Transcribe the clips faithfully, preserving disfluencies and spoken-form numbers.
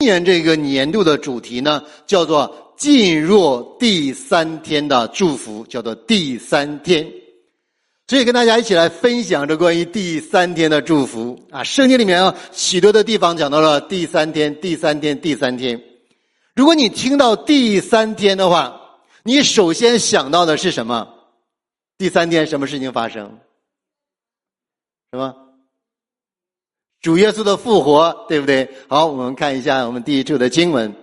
今年这个年度的主题呢，叫做进入第三天的祝福，叫做第三天。所以跟大家一起来分享这关于第三天的祝福啊。圣经里面啊，许多的地方讲到了第三天，第三天，第三天。如果你听到第三天的话，你首先想到的是什么？第三天什么事情发生？什么？主耶稣的复活，对不对？好，我们看一下我们第一处的经文。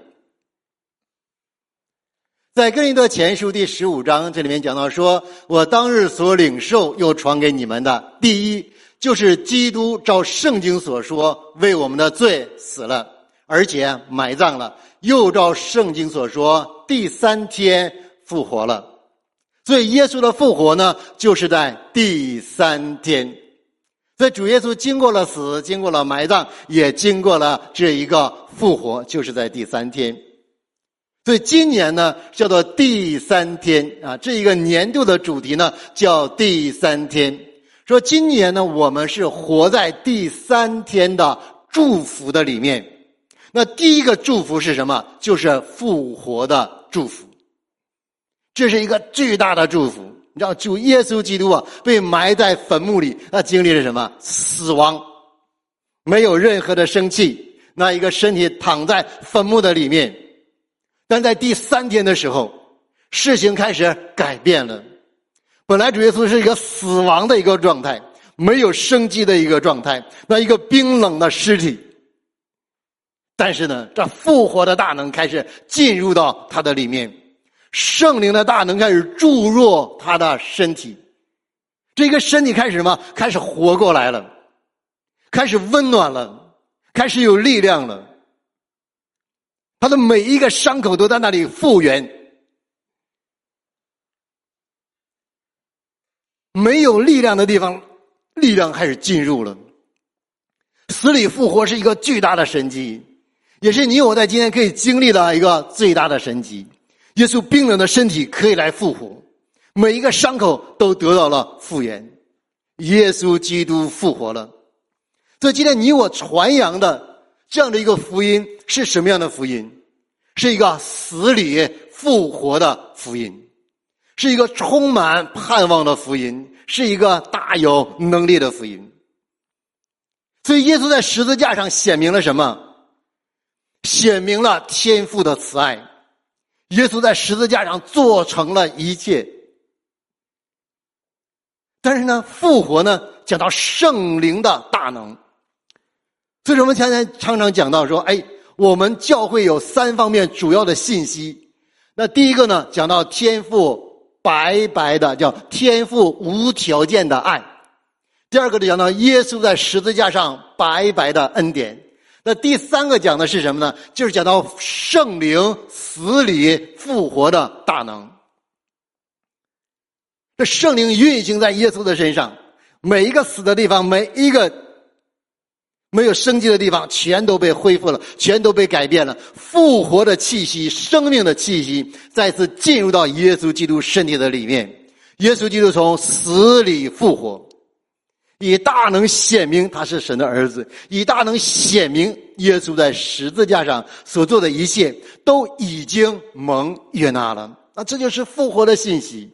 在哥林多前书第十五章，这里面讲到说，我当日所领受又传给你们的，第一就是基督照圣经所说，为我们的罪死了，而且埋葬了，又照圣经所说，第三天复活了。所以耶稣的复活呢，就是在第三天。所以主耶稣经过了死，经过了埋葬，也经过了这一个复活，就是在第三天。所以今年呢叫做第三天啊，这一个年度的主题呢叫第三天。说今年呢我们是活在第三天的祝福的里面。那第一个祝福是什么？就是复活的祝福。这是一个巨大的祝福。你知道主耶稣基督啊被埋在坟墓里，那经历了什么？死亡，没有任何的生气，那一个身体躺在坟墓的里面。但在第三天的时候，事情开始改变了。本来主耶稣是一个死亡的一个状态，没有生机的一个状态，那一个冰冷的尸体。但是呢，这复活的大能开始进入到他的里面，圣灵的大能开始注入他的身体。这个身体开始什么？开始活过来了，开始温暖了，开始有力量了。他的每一个伤口都在那里复原，没有力量的地方，力量开始进入了。死里复活是一个巨大的神迹，也是你我在今天可以经历的一个最大的神迹。耶稣冰冷的身体可以来复活，每一个伤口都得到了复原。耶稣基督复活了。所以今天你我传扬的这样的一个福音是什么样的福音？是一个死里复活的福音，是一个充满盼望的福音，是一个大有能力的福音。所以耶稣在十字架上显明了什么？显明了天父的慈爱。耶稣在十字架上做成了一切。但是呢，复活呢讲到圣灵的大能。所以我们现在常常讲到说，哎，我们教会有三方面主要的信息。那第一个呢，讲到天父白白的，叫天父无条件的爱。第二个就讲到耶稣在十字架上白白的恩典。那第三个讲的是什么呢？就是讲到圣灵死里复活的大能。这圣灵运行在耶稣的身上，每一个死的地方，每一个没有生机的地方全都被恢复了，全都被改变了。复活的气息，生命的气息再次进入到耶稣基督身体的里面。耶稣基督从死里复活，以大能显明他是神的儿子，以大能显明耶稣在十字架上所做的一切都已经蒙悦纳了。那这就是复活的信息。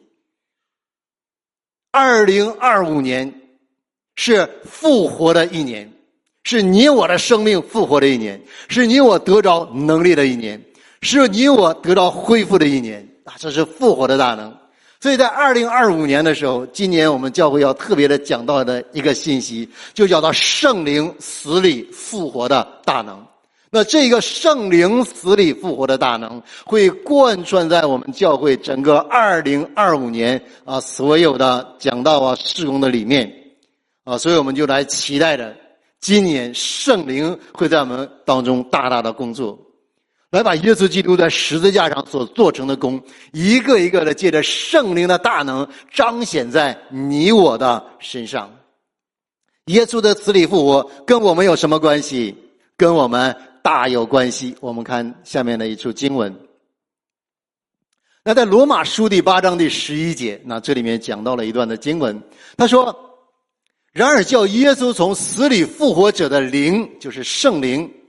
二零二五年是复活的一年，是你我的生命复活的一年，是你我得着能力的一年，是你我得到恢复的一年啊！这是复活的大能。所以在二零二五年的时候，今年我们教会要特别的讲到的一个信息，就叫到圣灵死里复活的大能。那这个圣灵死里复活的大能会贯穿在我们教会整个二零二五年啊所有的讲道啊事工的里面啊，所以我们就来期待着今年圣灵会在我们当中大大的工作，来把耶稣基督在十字架上所做成的功，一个一个的借着圣灵的大能彰显在你我的身上。耶稣的死里复活跟我们有什么关系？跟我们大有关系。我们看下面的一处经文。那在罗马书第八章第十一节，那这里面讲到了一段的经文，他说，然而叫耶稣从死里复活者的灵，就是圣灵，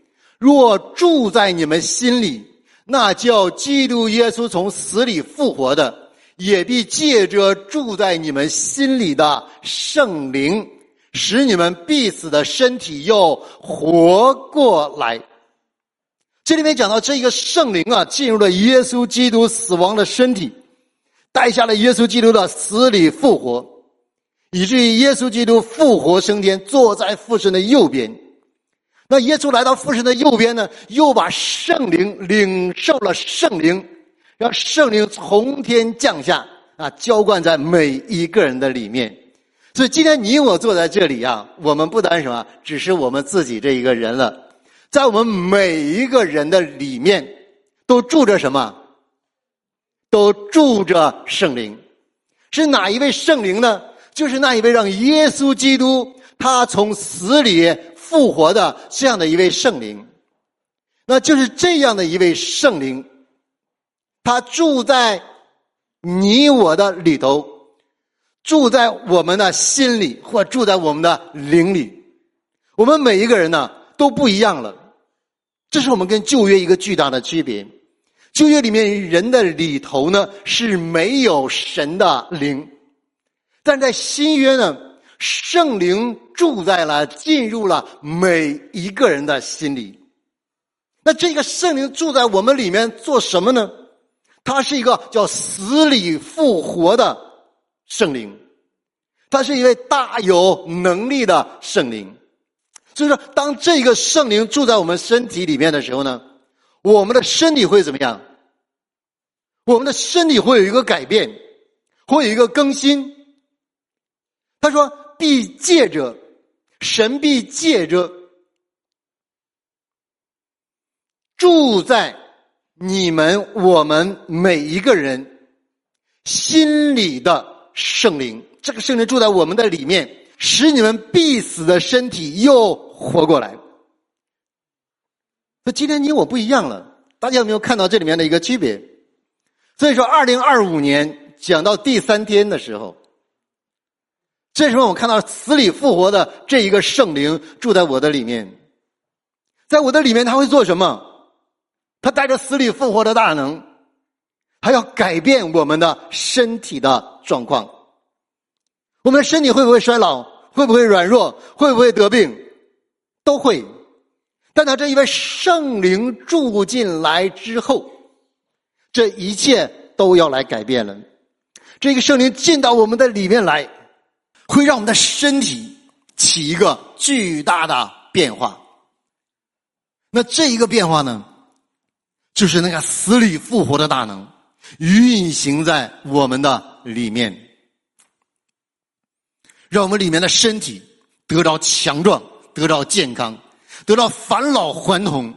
若住在你们心里，那叫基督耶稣从死里复活的，也必借着住在你们心里的圣灵，使你们必死的身体又活过来。这里面讲到这一个圣灵啊，进入了耶稣基督死亡的身体，带下了耶稣基督的死里复活，以至于耶稣基督复活升天，坐在父神的右边。那耶稣来到父神的右边呢，又把圣灵领受了圣灵，让圣灵从天降下啊，浇灌在每一个人的里面。所以今天你我坐在这里啊，我们不单什么，只是我们自己这一个人了，在我们每一个人的里面都住着什么？都住着圣灵。是哪一位圣灵呢？就是那一位让耶稣基督他从死里复活的这样的一位圣灵。那就是这样的一位圣灵，他住在你我的里头，住在我们的心里，或住在我们的灵里。我们每一个人呢都不一样了，这是我们跟旧约一个巨大的区别。旧约里面人的里头呢是没有神的灵，但在新约呢，圣灵住在了进入了每一个人的心里。那这个圣灵住在我们里面做什么呢？他是一个叫死里复活的圣灵，他是一位大有能力的圣灵。所以说当这个圣灵住在我们身体里面的时候呢，我们的身体会怎么样？我们的身体会有一个改变，会有一个更新。他说必借着，神必借着住在你们我们每一个人心里的圣灵，这个圣灵住在我们的里面，使你们必死的身体又活过来。那今天你我不一样了，大家有没有看到这里面的一个区别？所以说二零二五年讲到第三天的时候，这时候我看到死里复活的这一个圣灵住在我的里面，在我的里面他会做什么？他带着死里复活的大能，还要改变我们的身体的状况。我们的身体会不会衰老？会不会软弱？会不会得病？都会。但他这一位圣灵住进来之后，这一切都要来改变了。这个圣灵进到我们的里面来，会让我们的身体起一个巨大的变化。那这一个变化呢，就是那个死里复活的大能运行在我们的里面，让我们里面的身体得到强壮，得到健康，得到返老还童，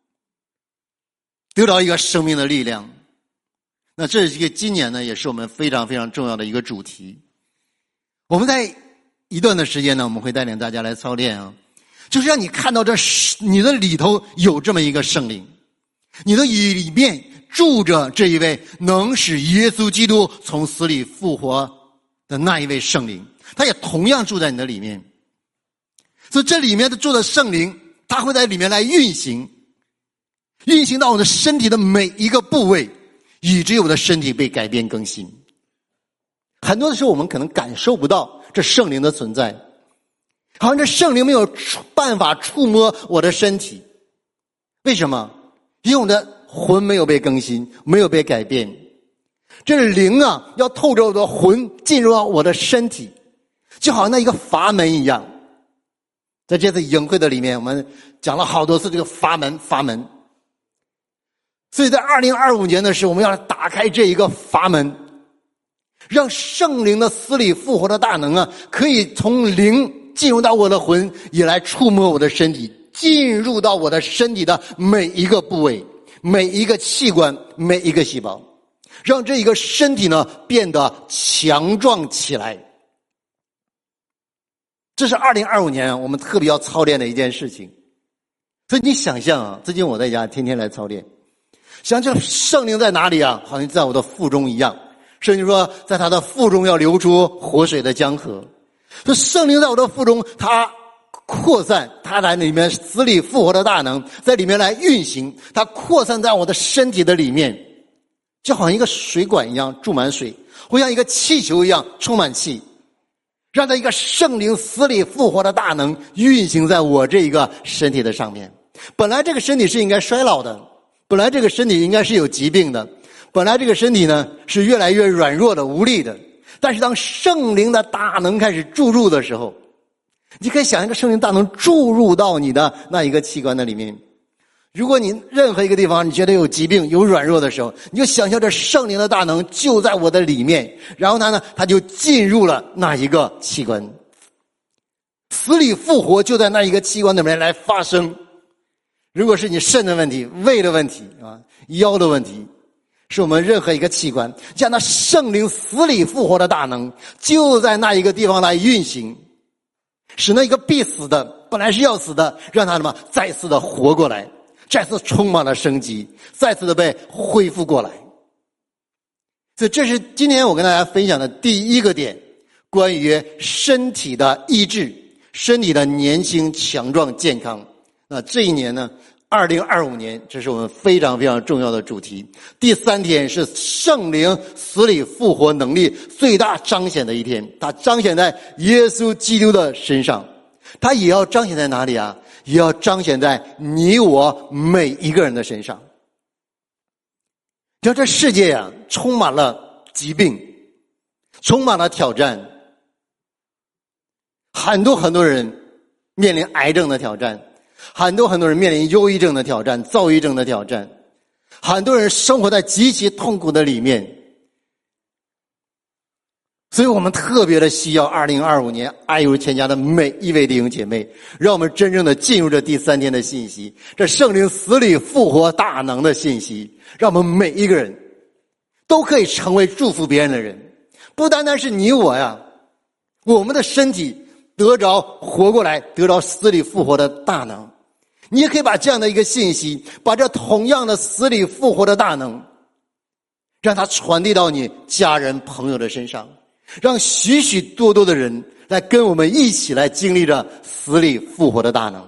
得到一个生命的力量。那这是一个今年呢，也是我们非常非常重要的一个主题。我们在一段的时间呢，我们会带领大家来操练啊，就是让你看到这你的里头有这么一个圣灵，你的里面住着这一位能使耶稣基督从死里复活的那一位圣灵，他也同样住在你的里面。所以这里面的住的圣灵，他会在里面来运行，运行到我的身体的每一个部位，以至于我的身体被改变更新。很多的时候我们可能感受不到这圣灵的存在，好像这圣灵没有办法触摸我的身体。为什么？因为我的魂没有被更新，没有被改变。这灵啊，要透着我的魂进入到我的身体，就好像那一个阀门一样。在这次营会的里面，我们讲了好多次这个阀门阀门。所以在二零二五年的时候，我们要打开这一个阀门，让圣灵的死里复活的大能啊，可以从灵进入到我的魂，也来触摸我的身体，进入到我的身体的每一个部位，每一个器官，每一个细胞，让这一个身体呢变得强壮起来。这是二零二五年我们特别要操练的一件事情。所以你想象啊，最近我在家天天来操练，想这圣灵在哪里啊？好像在我的腹中一样。圣经说在他的腹中要流出活水的江河。这圣灵在我的腹中，他扩散，它在里面死里复活的大能在里面来运行，它扩散在我的身体的里面，就好像一个水管一样注满水，或像一个气球一样充满气，让它一个圣灵死里复活的大能运行在我这一个身体的上面。本来这个身体是应该衰老的，本来这个身体应该是有疾病的，本来这个身体呢是越来越软弱的无力的，但是当圣灵的大能开始注入的时候，你可以想一个圣灵大能注入到你的那一个器官的里面。如果你任何一个地方你觉得有疾病有软弱的时候，你就想象着圣灵的大能就在我的里面，然后它呢它就进入了那一个器官，死里复活就在那一个器官里面来发生。如果是你肾的问题、胃的问题啊、腰的问题，是我们任何一个器官，将那圣灵死里复活的大能就在那一个地方来运行，使那一个必死的本来是要死的，让他什么再次的活过来，再次充满了生机，再次的被恢复过来。所以这是今天我跟大家分享的第一个点，关于身体的医治，身体的年轻强壮健康。那这一年呢二零二五年，这是我们非常非常重要的主题。第三天是圣灵死里复活能力最大彰显的一天，它彰显在耶稣基督的身上，它也要彰显在哪里啊？也要彰显在你我每一个人的身上。就这世界啊，充满了疾病，充满了挑战，很多很多人面临癌症的挑战，很多很多人面临忧郁症的挑战、躁郁症的挑战，很多人生活在极其痛苦的里面。所以我们特别的需要二零二五年爱如全家的每一位弟兄姐妹，让我们真正的进入这第三天的信息，这圣灵死里复活大能的信息，让我们每一个人都可以成为祝福别人的人。不单单是你我呀，我们的身体得着活过来，得着死里复活的大能，你也可以把这样的一个信息，把这同样的死里复活的大能，让它传递到你家人朋友的身上，让许许多多的人来跟我们一起来经历着死里复活的大能。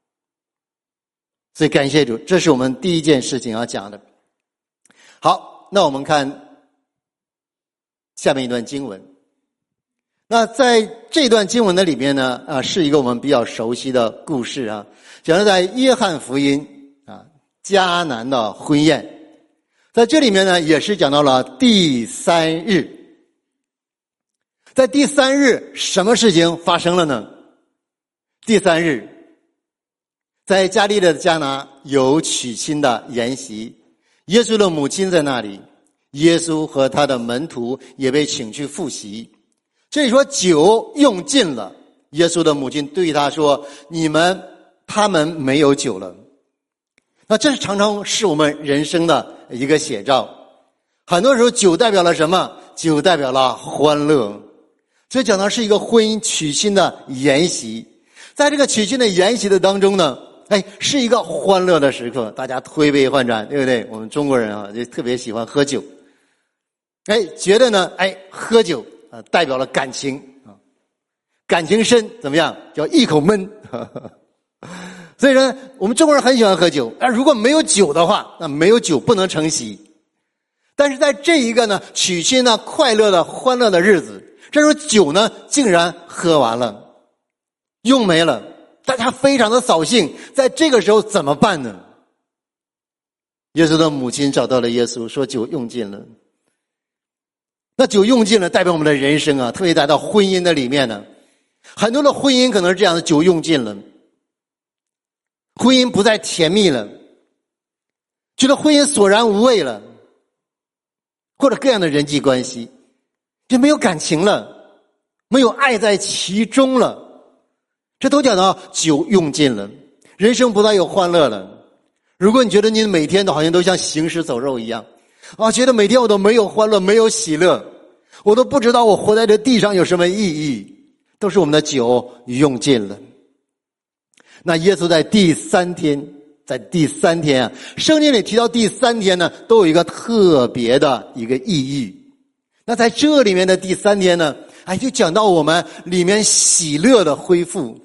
所以感谢主，这是我们第一件事情要讲的。好，那我们看下面一段经文。那在这段经文的里面呢，啊，是一个我们比较熟悉的故事啊，讲的在约翰福音啊，迦南的婚宴。在这里面呢，也是讲到了第三日。在第三日，什么事情发生了呢？第三日，在加利利的迦拿有娶亲的筵席，耶稣的母亲在那里，耶稣和他的门徒也被请去赴席。这里说酒用尽了，耶稣的母亲对他说：“你们他们没有酒了。”那这常常是我们人生的一个写照。很多时候酒代表了什么？酒代表了欢乐。所以讲的是一个婚姻娶亲的筵席，在这个娶亲的筵席的当中呢，哎，是一个欢乐的时刻，大家推杯换盏，对不对？我们中国人啊，就特别喜欢喝酒。哎，觉得呢，哎，喝酒啊，代表了感情啊，感情深，怎么样？叫一口闷。所以呢，我们中国人很喜欢喝酒，但如果没有酒的话，那没有酒不能成席。但是在这一个呢，娶亲呢，快乐的、欢乐的日子，这时候酒呢，竟然喝完了，用没了，大家非常的扫兴。在这个时候怎么办呢？耶稣的母亲找到了耶稣，说酒用尽了。那酒用尽了，代表我们的人生啊，特别来到婚姻的里面呢，很多的婚姻可能是这样的，酒用尽了，婚姻不再甜蜜了，觉得婚姻索然无味了，或者各样的人际关系就没有感情了，没有爱在其中了，这都讲到酒用尽了，人生不再有欢乐了。如果你觉得你每天都好像都像行尸走肉一样啊，觉得每天我都没有欢乐，没有喜乐，我都不知道我活在这地上有什么意义，都是我们的酒用尽了。那耶稣在第三天，在第三天啊，圣经里提到第三天呢，都有一个特别的一个意义。那在这里面的第三天呢，哎，就讲到我们里面喜乐的恢复，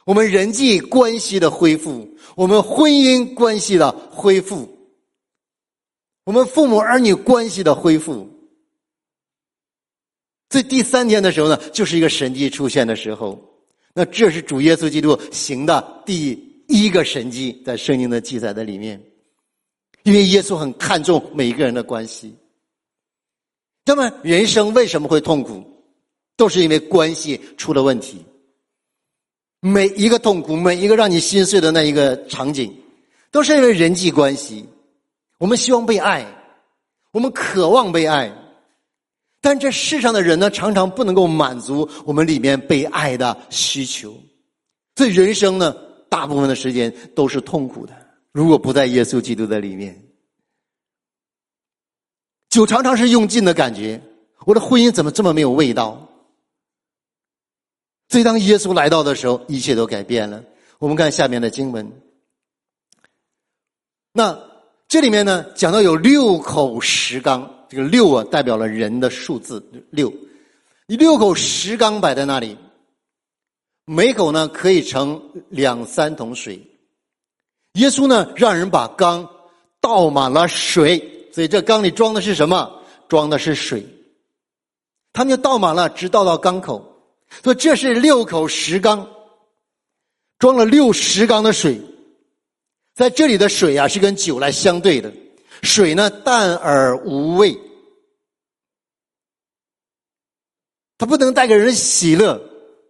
我们人际关系的恢复，我们婚姻关系的恢复，我们父母儿女关系的恢复。所以第三天的时候呢，就是一个神迹出现的时候。那这是主耶稣基督行的第一个神迹，在圣经的记载的里面。因为耶稣很看重每一个人的关系。那么人生为什么会痛苦？都是因为关系出了问题。每一个痛苦，每一个让你心碎的那一个场景，都是因为人际关系。我们希望被爱，我们渴望被爱，但这世上的人呢，常常不能够满足我们里面被爱的需求。所以人生呢，大部分的时间都是痛苦的，如果不在耶稣基督的里面。酒常常是用尽的感觉，我的婚姻怎么这么没有味道？所以当耶稣来到的时候，一切都改变了。我们看下面的经文。那这里面呢，讲到有六口石缸，这个六啊代表了人的数字六。六口石缸摆在那里，每口呢可以盛两三桶水。耶稣呢让人把缸倒满了水，所以这缸里装的是什么？装的是水。他们就倒满了，直倒到缸口。所以这是六口石缸，装了六石缸的水。在这里的水啊是跟酒来相对的，水呢淡而无味，它不能带给人喜乐。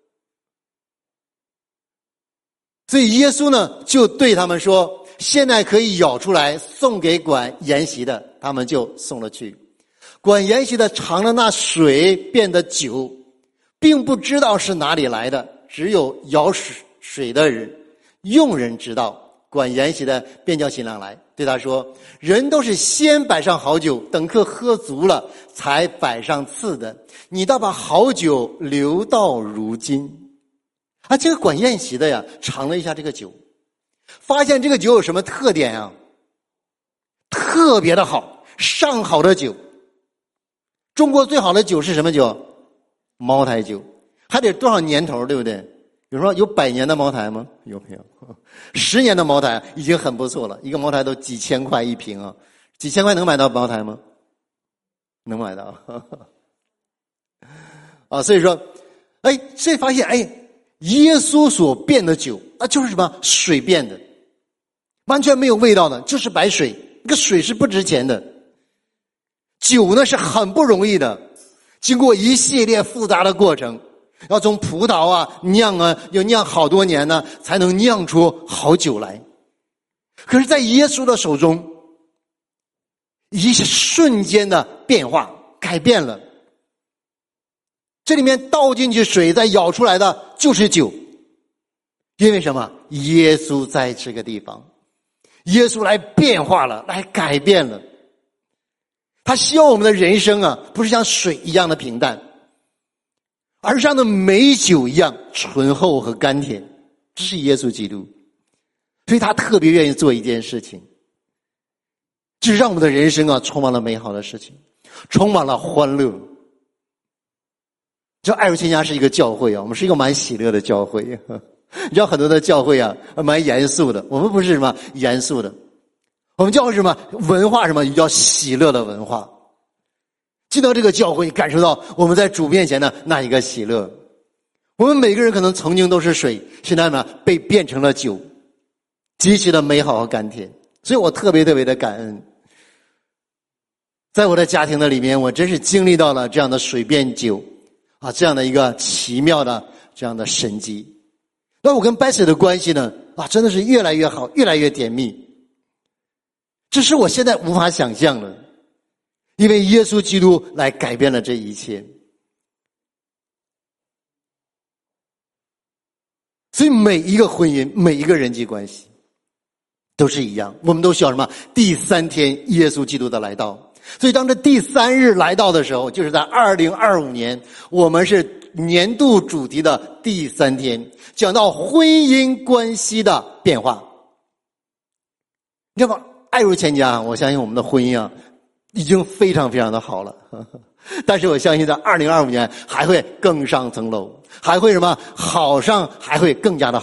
所以耶稣呢就对他们说，现在可以舀出来送给管筵席的，他们就送了去。管筵席的尝了那水变的酒，并不知道是哪里来的，只有舀水的人用人知道。管筵席的便叫新郎来，对他说，人都是先摆上好酒，等客喝足了才摆上次的，你倒把好酒留到如今。啊，这个管宴席的呀尝了一下这个酒，发现这个酒有什么特点啊？特别的好，上好的酒。中国最好的酒是什么酒？茅台酒。还得多少年头，对不对？有说有百年的茅台吗？有没有？十年的茅台已经很不错了，一个茅台都几千块一瓶啊，几千块能买到茅台吗？能买到。啊，所以说，哎，这发现，哎，耶稣所变的酒，那就是什么？水变的，完全没有味道的，就是白水。那个水是不值钱的，酒呢是很不容易的，经过一系列复杂的过程。要从葡萄啊酿啊，要酿好多年呢，才能酿出好酒来。可是在耶稣的手中，一瞬间的变化改变了。这里面倒进去水，再舀出来的就是酒。因为什么？耶稣在这个地方，耶稣来变化了，来改变了。他希望我们的人生啊，不是像水一样的平淡，而是像那美酒一样醇厚和甘甜。这是耶稣基督，所以他特别愿意做一件事情，就是让我们的人生啊充满了美好的事情，充满了欢乐。这爱如千家是一个教会啊，我们是一个蛮喜乐的教会。你知道很多的教会啊蛮严肃的，我们不是什么严肃的，我们教会是什么文化，什么叫喜乐的文化。进到这个教会，感受到我们在主面前的那一个喜乐。我们每个人可能曾经都是水，现在呢被变成了酒，极其的美好和甘甜。所以我特别特别的感恩，在我的家庭的里面，我真是经历到了这样的水变酒啊，这样的一个奇妙的这样的神迹。那我跟 Bessie 的关系呢啊，真的是越来越好，越来越甜蜜。这是我现在无法想象的，因为耶稣基督来改变了这一切。所以每一个婚姻，每一个人际关系都是一样，我们都需要什么？第三天耶稣基督的来到。所以当这第三日来到的时候，就是在二零二五年，我们是年度主题的第三天，讲到婚姻关系的变化。你知道吗？爱如千家，我相信我们的婚姻啊已经非常非常的好了，但是我相信在二零二五年还会更上层楼，还会什么好上还会更加的好。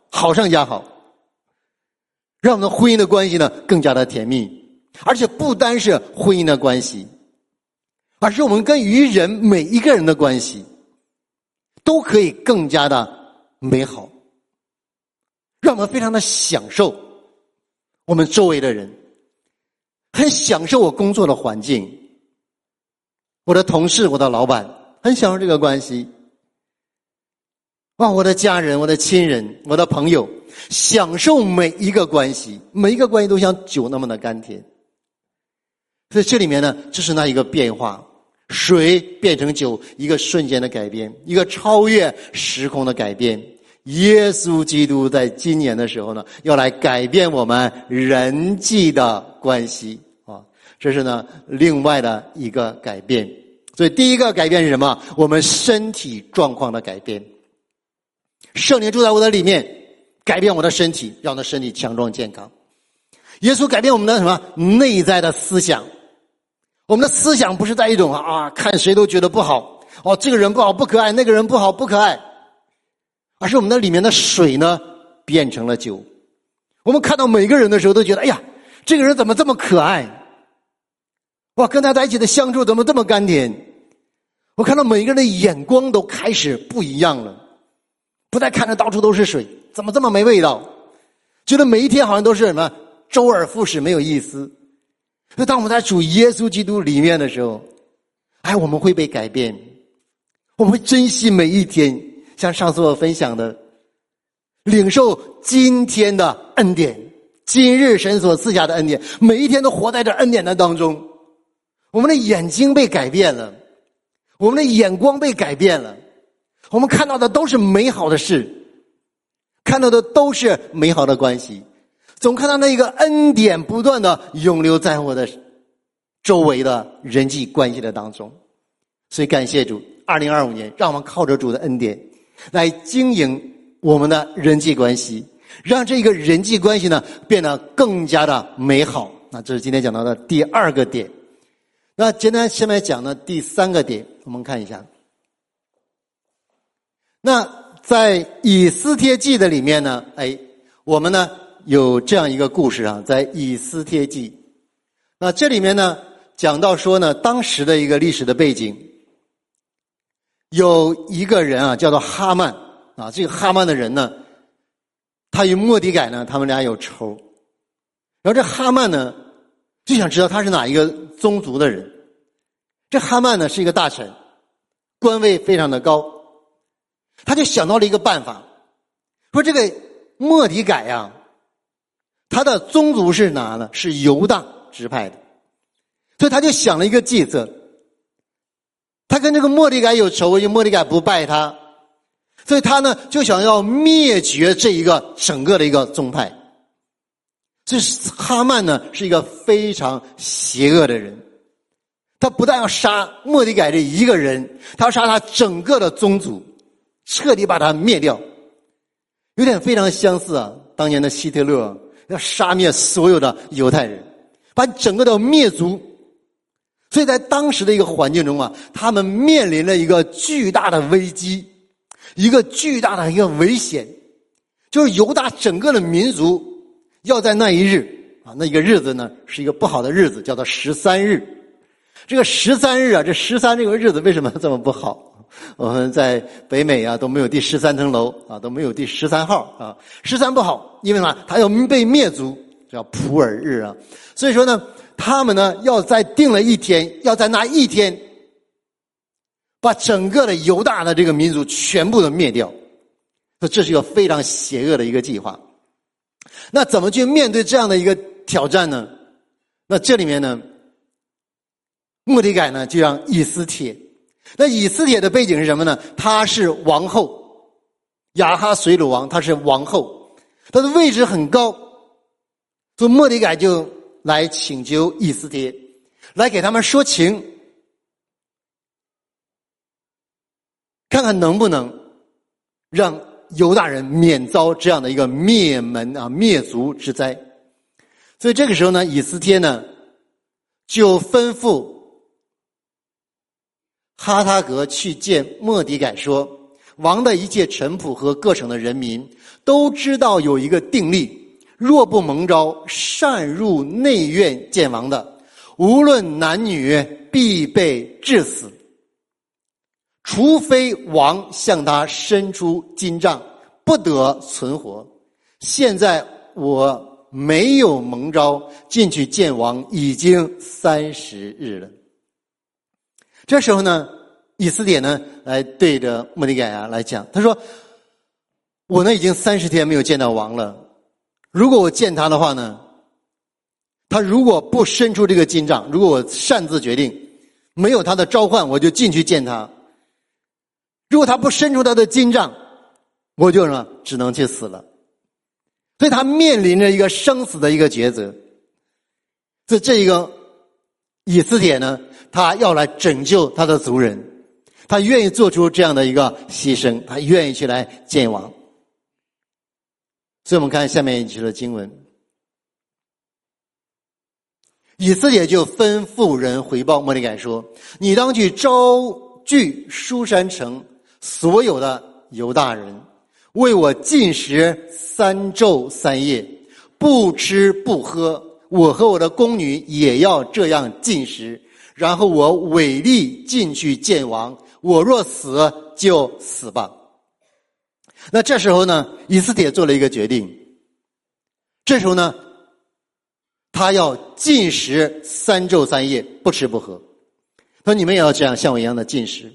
好上加好，让我们的婚姻的关系呢更加的甜蜜。而且不单是婚姻的关系，而是我们跟与人每一个人的关系都可以更加的美好，让我们非常的享受我们周围的人，很享受我工作的环境，我的同事，我的老板，很享受这个关系。哇，我的家人，我的亲人，我的朋友，享受每一个关系，每一个关系都像酒那么的甘甜。所以这里面呢，这是那一个变化，水变成酒，一个瞬间的改变，一个超越时空的改变。耶稣基督在今年的时候呢，要来改变我们人际的关系啊，这是呢另外的一个改变。所以第一个改变是什么？我们身体状况的改变。圣灵住在我的里面，改变我的身体，让我的身体强壮健康。耶稣改变我们的什么？内在的思想。我们的思想不是在一种啊，看谁都觉得不好，哦，这个人不好不可爱，那个人不好不可爱，而是我们的里面的水呢变成了酒。我们看到每个人的时候都觉得，哎呀，这个人怎么这么可爱，哇，跟他在一起的相处怎么这么甘甜。我看到每一个人的眼光都开始不一样了，不再看着到处都是水，怎么这么没味道，觉得每一天好像都是什么周而复始，没有意思。所以当我们在主耶稣基督里面的时候，哎，我们会被改变，我们会珍惜每一天，像上次我分享的，领受今天的恩典，今日神所赐下的恩典，每一天都活在这恩典的当中。我们的眼睛被改变了，我们的眼光被改变了，我们看到的都是美好的事，看到的都是美好的关系，总看到那个恩典不断的涌流在我的周围的人际关系的当中。所以感谢主，二零二五年让我们靠着主的恩典来经营我们的人际关系，让这个人际关系呢变得更加的美好。那这是今天讲到的第二个点。那今天下面讲的第三个点，我们看一下。那在以斯帖记的里面呢，哎，我们呢有这样一个故事啊，在以斯帖记。那这里面呢讲到说呢，当时的一个历史的背景，有一个人啊叫做哈曼啊，这个哈曼的人呢，他与末底改呢他们俩有仇。然后这哈曼呢就想知道他是哪一个宗族的人。这哈曼呢是一个大臣，官位非常的高，他就想到了一个办法，说这个末底改啊，他的宗族是哪呢？是犹大支派的，所以他就想了一个计策。他跟这个末底改有仇，因为末底改不拜他，所以他呢就想要灭绝这一个整个的一个宗派。这是哈曼呢是一个非常邪恶的人，他不但要杀末底改这一个人，他要杀他整个的宗族，彻底把他灭掉。有点非常相似啊，当年的希特勒要杀灭所有的犹太人，把整个的灭族。所以在当时的一个环境中啊，他们面临了一个巨大的危机，一个巨大的一个危险，就是犹大整个的民族要在那一日啊，那一个日子呢是一个不好的日子，叫做十三日。这个十三日啊，这十三这个日子为什么这么不好？我们在北美啊都没有第十三层楼啊，都没有第十三号啊。十三不好，因为嘛，它要被灭族，叫普尔日啊。所以说呢，他们呢要在定了一天，要在那一天把整个的犹大的这个民族全部的灭掉。这是一个非常邪恶的一个计划。那怎么去面对这样的一个挑战呢？那这里面呢，末底改呢就让以斯帖。那以斯帖的背景是什么呢？她是王后，亚哈随鲁王，她是王后，她的位置很高，所以末底改就来请求以斯帖，来给他们说情，看看能不能让犹大人免遭这样的一个灭门啊灭族之灾。所以这个时候呢，以斯帖呢就吩咐哈塔格去见末底改说， 王的一切臣仆和各省的人民都知道有一个定例，若不蒙召擅入内院见王的，无论男女，必被治死，除非王向他伸出金杖，不得存活。现在我没有蒙召进去见王，已经三十日了。这时候呢，以斯帖呢来对着末底改啊来讲，他说：“我呢已经三十天没有见到王了。如果我见他的话呢，他如果不伸出这个金杖，如果我擅自决定，没有他的召唤，我就进去见他。如果他不伸出他的金杖，我就呢只能去死了。”所以他面临着一个生死的一个抉择。所以这一个以斯帖呢，他要来拯救他的族人，他愿意做出这样的一个牺牲，他愿意去来见王。所以我们看下面一句的经文，以斯帖就吩咐人回报末底改说：“你当去招聚书珊城所有的犹大人，为我禁食三昼三夜，不吃不喝，我和我的宫女也要这样禁食，然后我违例进去见王，我若死就死吧。”那这时候呢，以斯帖做了一个决定，这时候呢，他要禁食三昼三夜，不吃不喝。他说：“你们也要这样，像我一样的禁食。”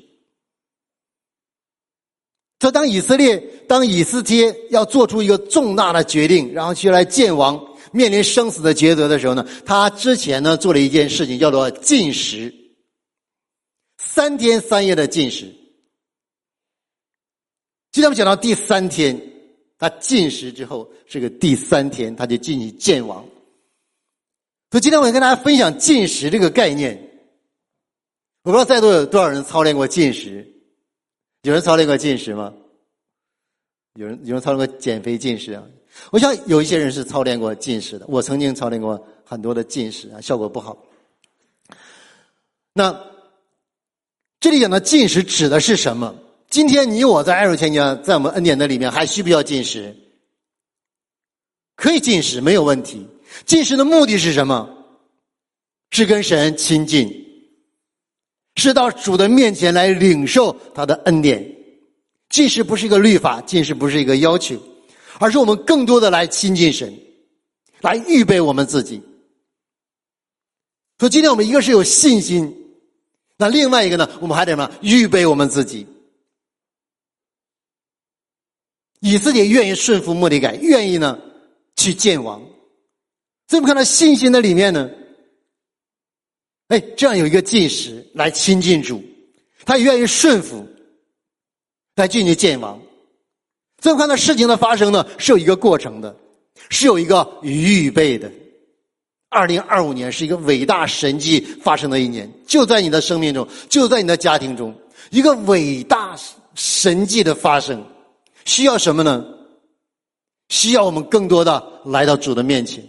他当以色列，当以斯帖要做出一个重大的决定，然后去来见王，面临生死的抉择的时候呢，他之前呢做了一件事情，叫做禁食，三天三夜的禁食。今天我们讲到第三天，他禁食之后，这个第三天他就进去见王。所以今天我要跟大家分享禁食这个概念。我不知道在座有多少人操练过禁食，有人操练过禁食吗？有人有人操练过减肥禁食啊？我想有一些人是操练过禁食的，我曾经操练过很多的禁食啊，效果不好。那这里讲的禁食指的是什么？今天你我在爱主前家，在我们恩典的里面，还需不需要禁食？可以禁食，没有问题。禁食的目的是什么？是跟神亲近，是到主的面前来领受他的恩典。禁食不是一个律法，禁食不是一个要求，而是我们更多的来亲近神，来预备我们自己。所以今天我们一个是有信心，那另外一个呢，我们还得什么？预备我们自己。以斯帖愿意顺服末底改，愿意呢去见王。所以我们看到信心的里面呢，哎，这样有一个禁食来亲近主，他也愿意顺服来进去见王。所以我们看到事情的发生呢，是有一个过程的，是有一个预备的。二零二五年是一个伟大神迹发生的一年，就在你的生命中，就在你的家庭中，一个伟大神迹的发生，需要什么呢？需要我们更多的来到主的面前。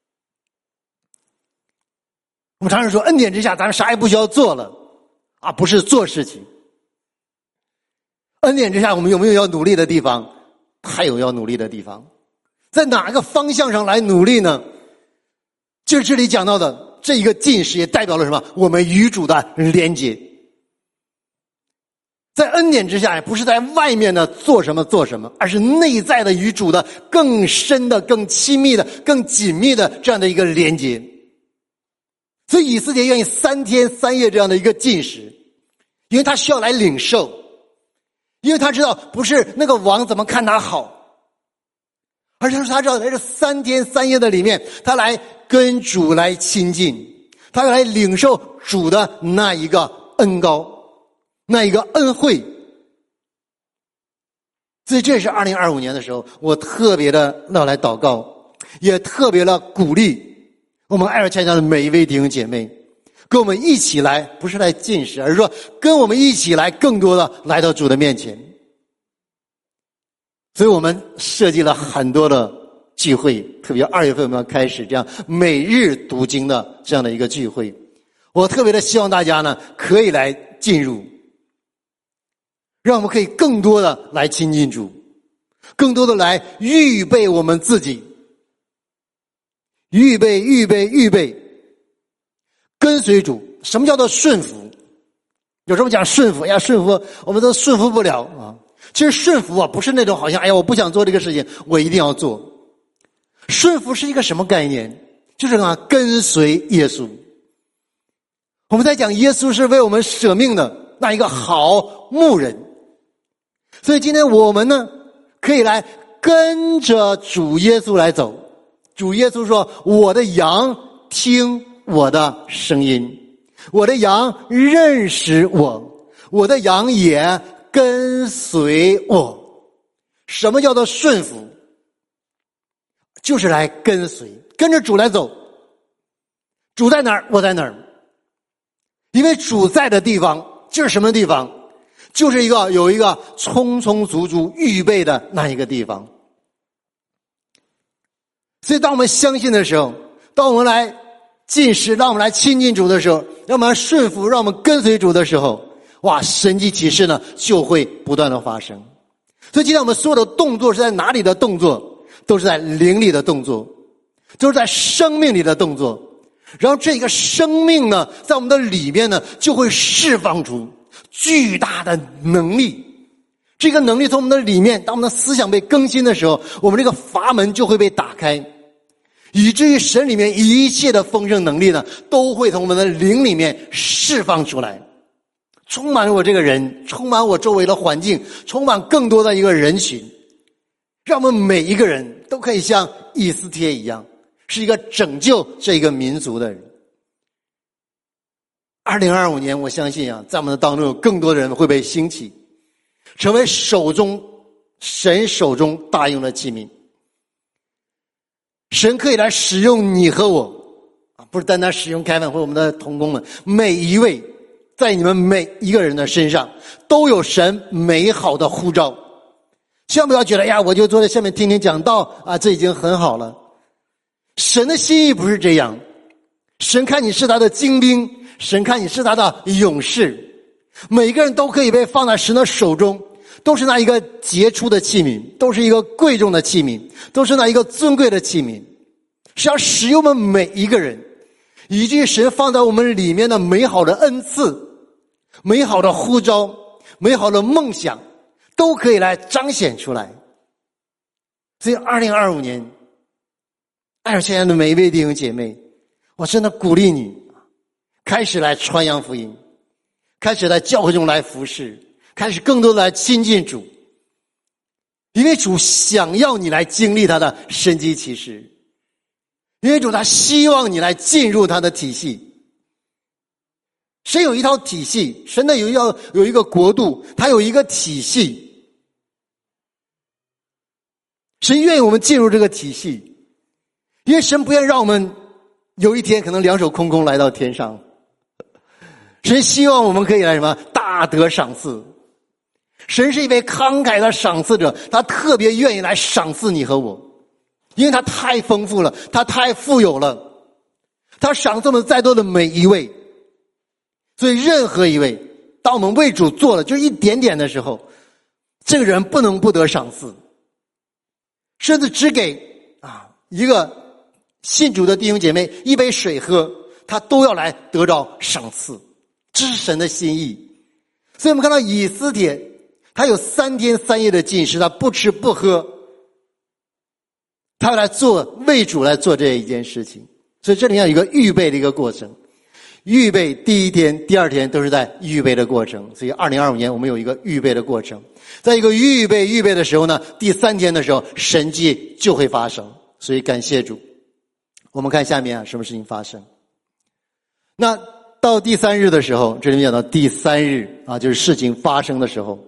我们常常说恩典之下咱们啥也不需要做了啊，不是做事情。恩典之下我们有没有要努力的地方？还有要努力的地方。在哪个方向上来努力呢？就是这里讲到的这一个禁食也代表了什么？我们与主的连结。在恩典之下，也不是在外面的做什么做什么，而是内在的与主的更深的、更亲密的、更紧密的这样的一个连结。所以以斯帖愿意三天三夜这样的一个禁食，因为他需要来领受，因为他知道不是那个王怎么看他好，而是他知道在这三天三夜的里面，他来跟主来亲近，他来领受主的那一个恩膏，那一个恩惠。所以这是二零二五年的时候，我特别的要来祷告，也特别的鼓励我们爱尔千家的每一位弟兄姐妹，跟我们一起来，不是来进食，而是说跟我们一起来，更多的来到主的面前。所以我们设计了很多的聚会，特别二月份我们要开始这样每日读经的这样的一个聚会。我特别的希望大家呢可以来进入， 让我们可以更多的来亲近主，更多的来预备我们自己，预备预备预备跟随主。什么叫做顺服？有时候讲顺服，哎呀，顺服我们都顺服不了啊。其实顺服啊，不是那种好像哎呀我不想做这个事情我一定要做。顺服是一个什么概念？就是啊，跟随耶稣。我们在讲耶稣是为我们舍命的那一个好牧人，所以今天我们呢可以来跟着主耶稣来走。主耶稣说，我的羊听我的声音，我的羊认识我，我的羊也跟随我。什么叫做顺服？就是来跟随，跟着主来走。主在哪儿，我在哪儿。因为主在的地方就是什么地方？就是一个有一个充充足足预备的那一个地方。所以当我们相信的时候，当我们来进食，让我们来亲近主的时候，让我们来顺服，让我们跟随主的时候，哇，神迹奇事呢就会不断的发生。所以今天我们所有的动作是在哪里的动作？都是在灵里的动作，都是在生命里的动作。然后这个生命呢，在我们的里面呢，就会释放出巨大的能力。这个能力从我们的里面，当我们的思想被更新的时候，我们这个阀门就会被打开，以至于神里面一切的丰盛能力呢，都会从我们的灵里面释放出来，充满我这个人，充满我周围的环境，充满更多的一个人群，让我们每一个人都可以像以斯帖一样，是一个拯救这一个民族的人。二零二五年，我相信啊，在我们的当中有更多的人会被兴起，成为手中神手中大用的器皿。神可以来使用你和我啊，不是单单使用凯文或我们的同工们，每一位在你们每一个人的身上都有神美好的呼召。千万不要觉得呀，我就坐在下面听听讲道啊，这已经很好了。神的心意不是这样，神看你是他的精兵，神看你是他的勇士，每个人都可以被放在神的手中，都是那一个杰出的器皿，都是一个贵重的器皿，都是那一个尊贵的器皿，是要使用我们每一个人，以及神放在我们里面的美好的恩赐，美好的呼召，美好的梦想，都可以来彰显出来。所以二零二五年，爱我亲爱的每一位弟兄姐妹，我真的鼓励你开始来传扬福音，开始在教会中来服侍，开始更多的来亲近主，因为主想要你来经历他的神迹奇事，因为主他希望你来进入他的体系。神有一套体系，神的有要有一个国度，他有一个体系，神愿意我们进入这个体系，因为神不愿让我们有一天可能两手空空来到天上。神希望我们可以来什么？大得赏赐。神是一位慷慨的赏赐者，他特别愿意来赏赐你和我，因为他太丰富了，他太富有了，他赏赐我们在座的每一位。所以任何一位，当我们为主做了就一点点的时候，这个人不能不得赏赐，甚至只给啊一个信主的弟兄姐妹一杯水喝，他都要来得到赏赐，这是神的心意。所以我们看到以斯帖，他有三天三夜的禁食，他不吃不喝，他要来做为主来做这一件事情。所以这里面有一个预备的一个过程，预备第一天第二天都是在预备的过程。所以二零二五年我们有一个预备的过程，在一个预备预备的时候呢，第三天的时候神迹就会发生。所以感谢主。我们看下面啊，什么事情发生。那到第三日的时候，这里面讲到第三日啊，就是事情发生的时候。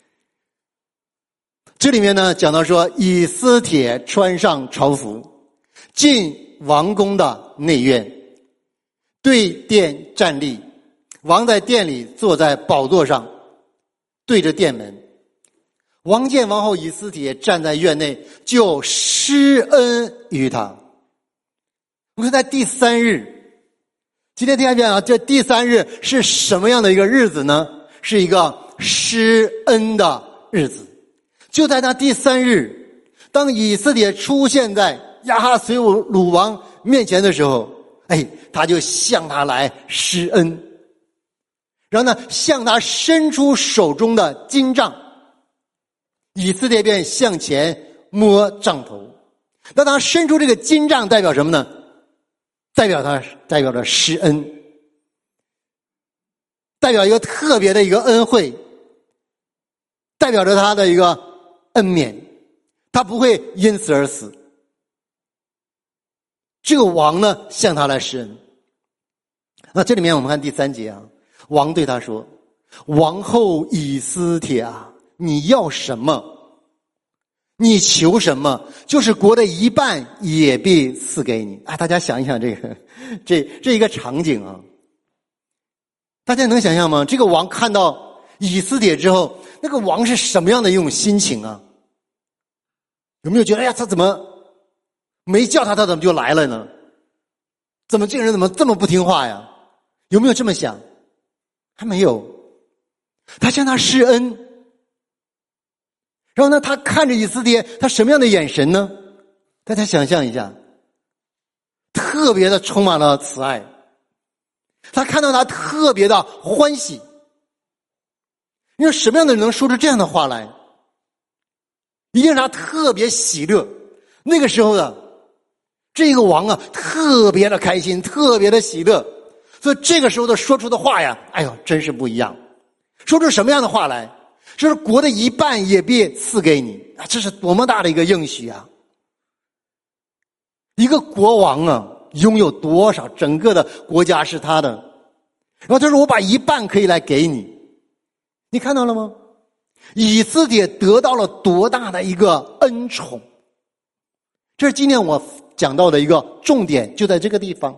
这里面呢讲到说，以斯帖穿上朝服，进王宫的内院，对殿站立，王在殿里坐在宝座上，对着殿门。王见王后以斯帖站在院内，就施恩于他。我们看在第三日，今天听见啊，这第三日是什么样的一个日子呢？是一个施恩的日子。就在那第三日，当以色列出现在亚哈随鲁王面前的时候，哎，他就向他来施恩，然后呢，向他伸出手中的金杖，以色列便向前摸杖头。那他伸出这个金杖代表什么呢？代表他代表着施恩，代表一个特别的一个恩惠，代表着他的一个恩免，他不会因此而死。这个王呢，向他来施恩。那这里面我们看第三节啊，王对他说：“王后以斯帖啊，你要什么？你求什么？就是国的一半也必赐给你。”啊，大家想一想这个，这这一个场景啊，大家能想象吗？这个王看到以斯帖之后，那个王是什么样的一种心情啊？有没有觉得，哎呀，他怎么没叫他，他怎么就来了呢？怎么这个人怎么这么不听话呀？有没有这么想？还没有。他向他施恩，然后呢，他看着以斯帖，他什么样的眼神呢？大家想象一下，特别的充满了慈爱。他看到他特别的欢喜。你说什么样的人能说出这样的话来？一定是他特别喜乐。那个时候的这个王啊，特别的开心，特别的喜乐。所以这个时候的说出的话呀，哎呦，真是不一样。说出什么样的话来？就是国的一半也必赐给你啊！这是多么大的一个应许啊！一个国王啊，拥有多少？整个的国家是他的。然后他说：“我把一半可以来给你。”你看到了吗？以斯帖得到了多大的一个恩宠？这是今天我讲到的一个重点，就在这个地方。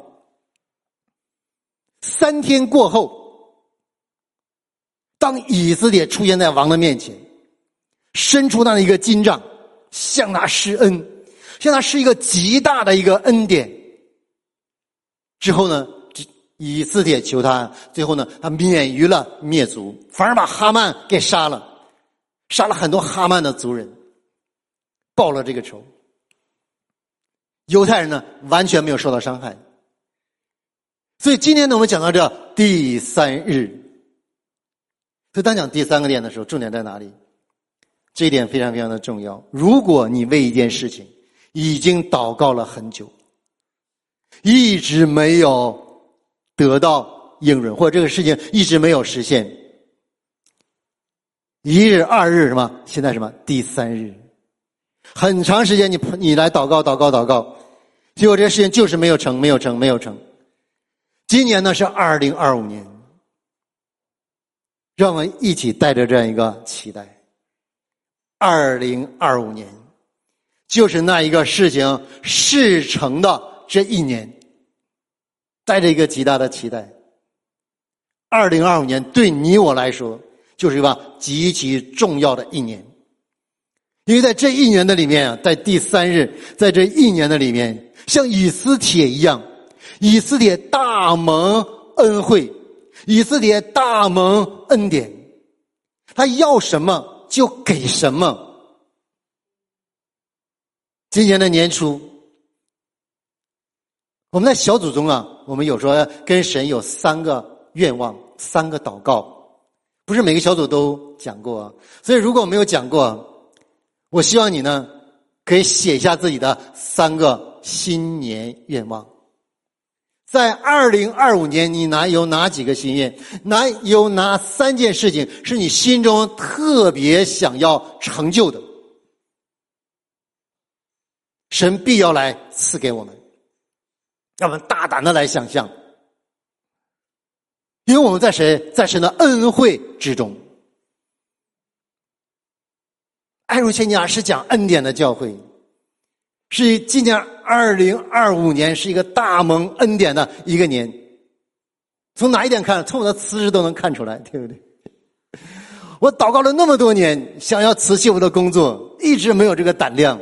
三天过后，当以斯帖出现在王的面前，伸出他的一个金杖，向他施恩，向他施一个极大的一个恩典。之后呢，以斯帖求他，最后呢，他免于了灭族，反而把哈曼给杀了，杀了很多哈曼的族人，报了这个仇。犹太人呢，完全没有受到伤害。所以今天呢，我们讲到这第三日。所以当讲第三个点的时候，重点在哪里？这一点非常非常的重要。如果你为一件事情已经祷告了很久，一直没有得到应允，或者这个事情一直没有实现，一日、二日什么？现在什么？第三日，很长时间你你来祷告、祷告、祷告，结果这个事情就是没有成、没有成、没有成。今年呢是二零二五年，让我们一起带着这样一个期待。二零二五年就是那一个事情事成的这一年，带着一个极大的期待。二零二五年对你我来说就是一个极其重要的一年，因为在这一年的里面啊，在第三日，在这一年的里面，像以斯帖一样，以斯帖大蒙恩惠，以斯帖大蒙恩典，他要什么就给什么。今年的年初，我们在小组中啊，我们有说跟神有三个愿望，三个祷告，不是每个小组都讲过啊。所以如果没有讲过，我希望你呢可以写下自己的三个新年愿望。在二零二五年，你哪有哪几个心愿？哪有哪三件事情是你心中特别想要成就的？神必要来赐给我们，让我们大胆的来想象，因为我们在神在神的恩惠之中。爱如千家是讲恩典的教会，是今年二零二五年是一个大蒙恩典的一个年。从哪一点看？从我的辞职都能看出来，对不对？我祷告了那么多年，想要辞弃我的工作，一直没有这个胆量。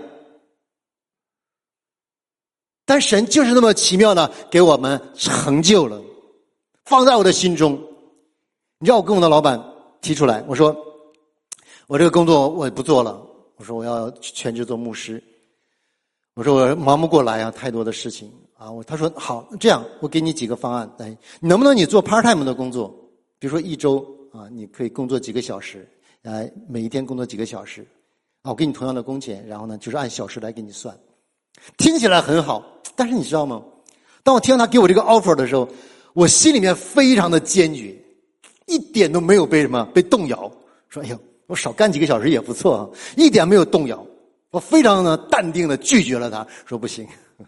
但神就是那么奇妙的给我们成就了，放在我的心中。你知道我跟我的老板提出来，我说我这个工作我不做了，我说我要全职做牧师，我说我忙不过来啊，太多的事情啊。我他说好，这样我给你几个方案，来，能不能你做 part time 的工作，比如说一周啊，你可以工作几个小时，啊，每一天工作几个小时，啊，我给你同样的工钱，然后呢就是按小时来给你算，听起来很好，但是你知道吗？当我听到他给我这个 offer 的时候，我心里面非常的坚决，一点都没有被什么被动摇。说哎呦，我少干几个小时也不错啊，一点没有动摇。我非常的淡定的拒绝了他，说不行，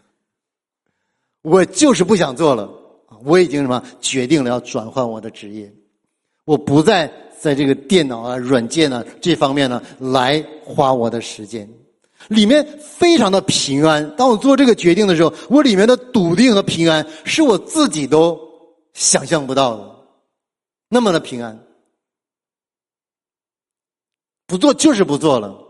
我就是不想做了。我已经什么决定了要转换我的职业，我不再在这个电脑啊、软件啊这方面呢来花我的时间。里面非常的平安。当我做这个决定的时候，我里面的笃定和平安是我自己都想象不到的，那么的平安。不做就是不做了。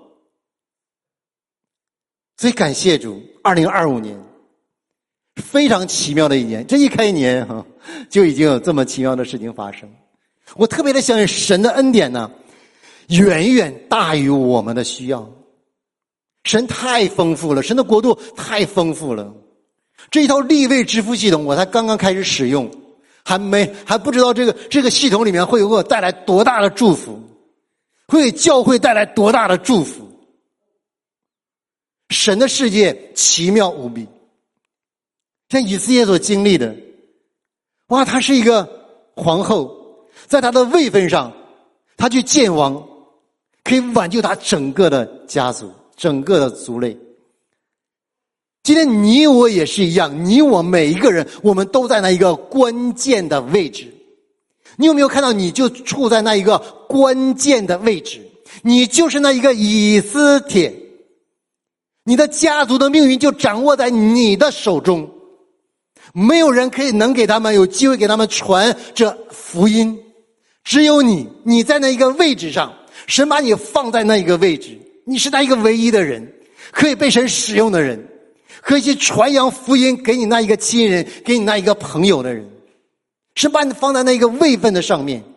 所以感谢主，二零二五年非常奇妙的一年，这一开年哈就已经有这么奇妙的事情发生。我特别的相信神的恩典呢，远远大于我们的需要。神太丰富了，神的国度太丰富了。这一套立位支付系统我才刚刚开始使用，还没还不知道这个这个系统里面会给我带来多大的祝福，会给教会带来多大的祝福。神的世界奇妙无比，像以色列所经历的，哇，她是一个皇后，在她的位分上，她去见王，可以挽救她整个的家族，整个的族类。今天你我也是一样，你我每一个人，我们都在那一个关键的位置。你有没有看到，你就处在那一个关键的位置，你就是那一个以斯帖，你的家族的命运就掌握在你的手中。没有人可以能给他们有机会给他们传这福音，只有你，你在那一个位置上，神把你放在那一个位置，你是那一个唯一的人，可以被神使用的人，可以去传扬福音给你那一个亲人，给你那一个朋友的人。神把你放在那个位分的上面，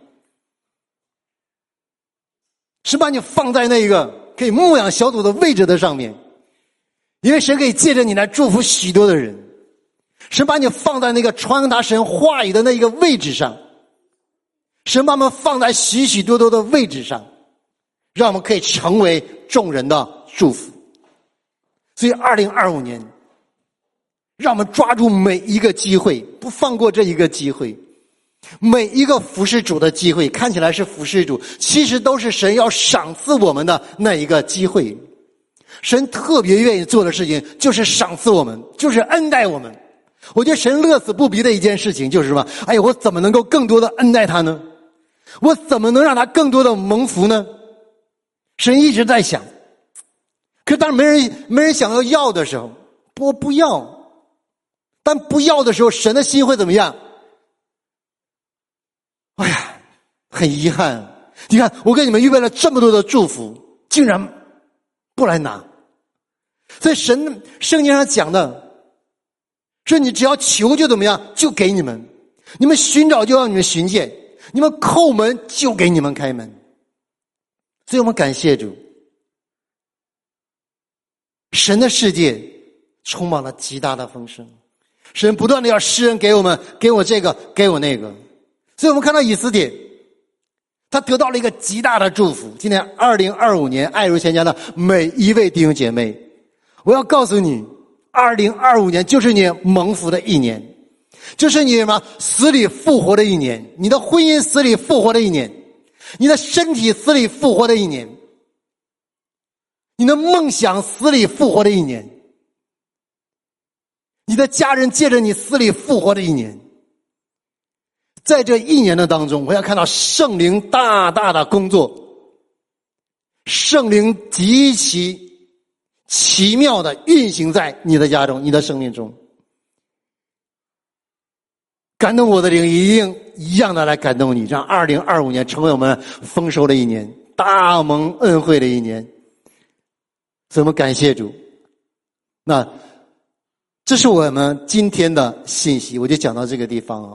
神把你放在那个可以牧养小组的位置的上面，因为神可以借着你来祝福许多的人。神把你放在那个传达神话语的那一个位置上，神把我们放在许许多多的位置上，让我们可以成为众人的祝福。所以二零二五年，让我们抓住每一个机会，不放过这一个机会。每一个服侍主的机会，看起来是服侍主，其实都是神要赏赐我们的那一个机会。神特别愿意做的事情就是赏赐我们，就是恩待我们。我觉得神乐此不疲的一件事情就是什么？哎呀，我怎么能够更多的恩待他呢？我怎么能让他更多的蒙福呢？神一直在想，可当没人没人想要要的时候，我不要。但不要的时候，神的心会怎么样？哎呀，很遗憾。你看，我给你们预备了这么多的祝福，竟然不来拿。所以神圣经上讲的，说你只要求就怎么样，就给你们。你们寻找就让你们寻见，你们叩门就给你们开门。所以我们感谢主，神的世界充满了极大的丰盛。神不断的要施恩给我们，给我这个，给我那个。所以我们看到以斯帖，他得到了一个极大的祝福。今年二零二五年，爱如前家的每一位弟兄姐妹，我要告诉你，二零二五年就是你蒙福的一年，就是你什么死里复活的一年，你的婚姻死里复活的一年，你的身体死里复活的一年，你的梦想死里复活的一年，你的家人借着你死里复活的一年。在这一年的当中，我要看到圣灵大大的工作，圣灵极其奇妙的运行在你的家中，你的生命中。感动我的灵一定一样的来感动你，让二零二五年成为我们丰收的一年，大蒙恩惠的一年。所以我们感谢主。那这是我们今天的信息，我就讲到这个地方啊。